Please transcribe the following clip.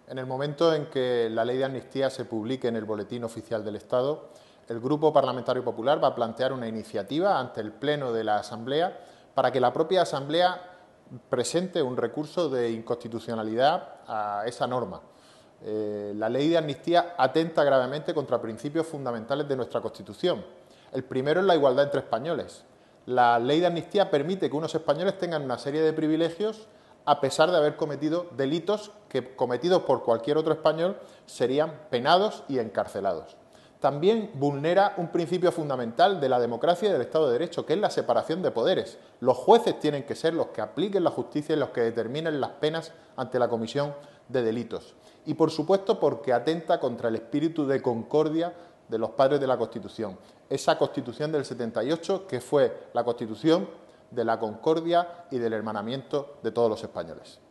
En el momento en que la ley de amnistía se publique en el Boletín Oficial del Estado, el Grupo Parlamentario Popular va a plantear una iniciativa ante el Pleno de la Asamblea para que la propia Asamblea presente un recurso de inconstitucionalidad a esa norma. La ley de amnistía atenta gravemente contra principios fundamentales de nuestra Constitución. El primero es la igualdad entre españoles. La ley de amnistía permite que unos españoles tengan una serie de privilegios a pesar de haber cometido delitos que, cometidos por cualquier otro español, serían penados y encarcelados. También vulnera un principio fundamental de la democracia y del Estado de Derecho, que es la separación de poderes. Los jueces tienen que ser los que apliquen la justicia y los que determinen las penas ante la comisión de delitos. Y, por supuesto, porque atenta contra el espíritu de concordia de los padres de la Constitución. Esa Constitución del 78 que fue la Constitución de la concordia y del hermanamiento de todos los españoles.